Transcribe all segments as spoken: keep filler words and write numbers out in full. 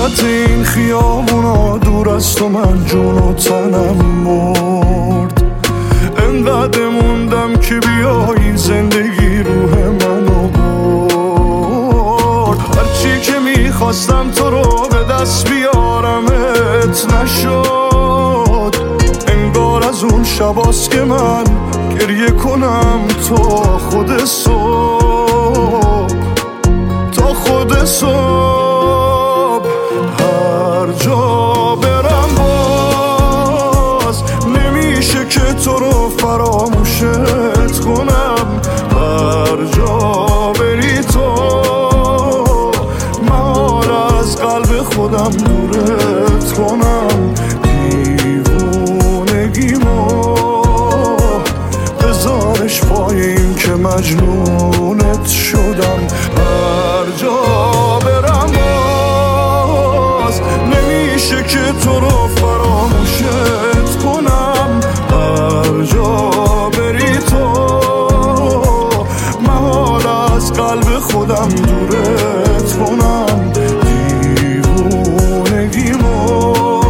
وسط این خیابونا دور از تو من جون و تنم مرد. انقدر موندم که بیایی زندگی روح منو برد. هرچی که میخواستم تو رو به دست بیارمت نشد. انگار از اون شباست که من گریه کنم تا خود صبح، تا خود صبح. هر جا برم باز نمیشه که تو رو فراموشت کنم. هر جا بری تو من از قلب خودم دورت کنم. دیوونگیمو بذارش پای این که مجنونت شدم. هر جا برم باز نمیشه که تو رو فراموشت کنم. هر جا بری تو محال از قلب خودم دورت کنم. دیوونگیمو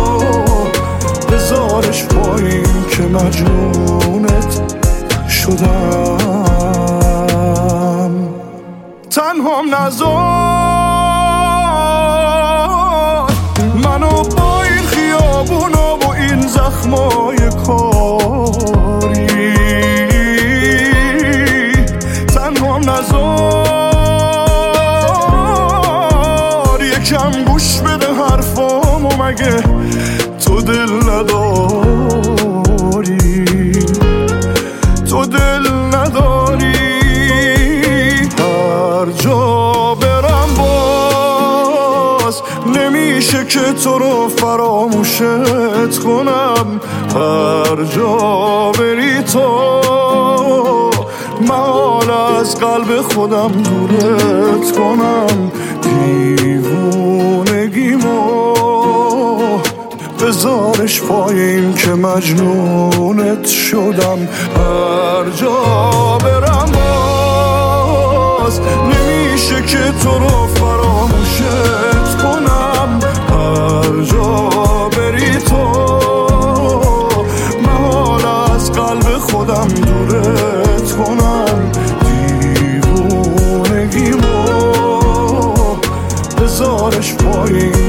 بذارش پای این که مجنونت شدم. تنهام نذار منو با این خیابونا و این زخمای کاری. تنهام نذار یکم گوش بده حرفامو، مگه تو دل نداری؟ تو دل نداری؟ هر جا برم باز نمیشه که تو رو فراموشت کنم. هر جا بری تو محال از قلب خودم دورت کنم. دیوونگیمو بذارش پای این که مجنونت شدم. هر جا برم باز نمیشه که تو رو فراموشت کنم. هر جا بری تو محال از قلب خودم دورت کنم. دیوونگیمو بذارش پای